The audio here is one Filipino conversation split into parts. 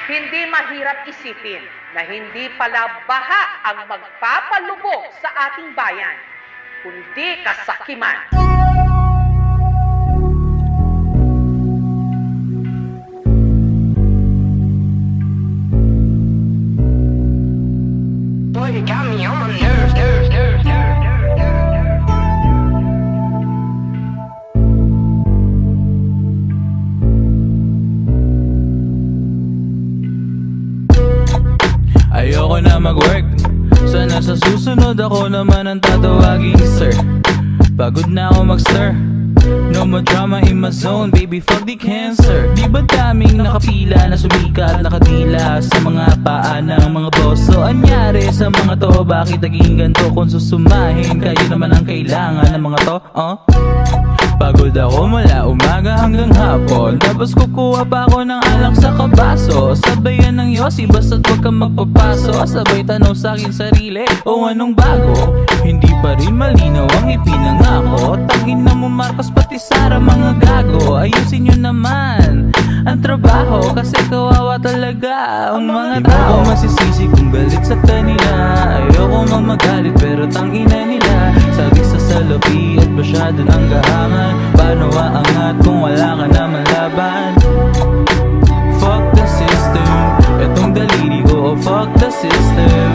Hindi mahirap isipin na hindi pala baha ang magpapalubog sa ating bayan, kundi kasakiman. Boy, you got me on my nerves. Ayoko na mag-work, sana sa susunod ako naman ang tatawaging sir. Pagod na ako mag-stir, no more drama in my zone, baby fuck the cancer. Di ba daming nakapila na sumikat, nakadila sa mga paa ng mga boss? So anyari sa mga to, bakit naging ganito? Kung susumahin, kayo naman ang kailangan ng mga to, Pagod ako mula umaga hanggang hapon, tapos kukuha pa ako ng alak sa kabaso. Sabayan ng yosi, basta't wag kang magpapaso. Sabay tanong sa'kin sarili, anong bago? Hindi pa rin malinaw ang ipinangako. Tangin na mo Marcos pati Sara, mga gago. Ayusin nyo naman ang trabaho, kasi kawawa talaga ang mga tao. Di mo ko masisisi kung galit sa kanila. Ayoko mang magalit pero tangina nila. Sabi sa salapi at masyado ng gahangan. Paano aangat kung wala ka naman laban? Fuck the system, etong daliri ko, fuck the system.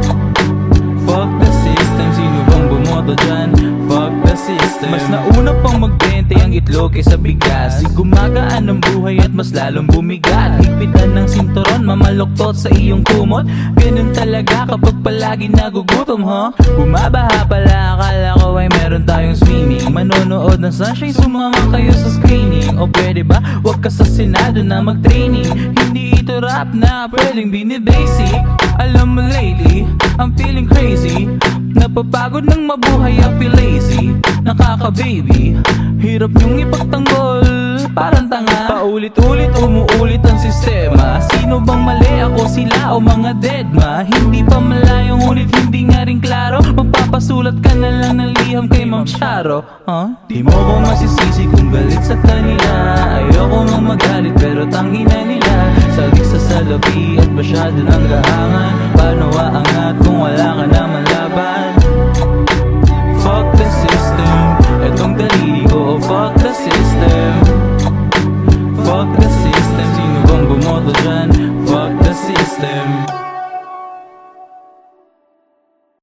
Fuck the system, sino bang bumoto dyan? Fuck the system. Mas nauna pang magbente ang itlog kaysa bigas. Di gumagaan ang buhay at mas lalong bumigat. Higpitan ng sinturon, mamaluktot sa iyong kumot. Ganun talaga kapag palagi nagugutom, Bumabaha pala, akala ko ay meron tayong swimming. Manonood ng sunshine, sumama kayo sa screening. O pwede ba, wag ka sa senado na mag-training. Hindi ito rap na pwedeng binibasic. Alam mo lately, I'm feeling crazy. Napapagod ng mabuhay, I feel lazy. Nakaka-baby, hirap niyong ipagtanggol, parang tanga. Paulit-ulit, umuulit ang sistema. Sino bang mali, ako, sila o mga deadma? Hindi pa malayo, ngunit hindi nga rin klaro. Magpapasulat ka na lang ng liham kay Ma'am Charo, Di mo ko masisisi kung galit sa kanila. Ayoko mang magalit pero tangina nila. Sagik sa salapi at masyado ng gahangan. Paano aangat kung wala ka naman lang?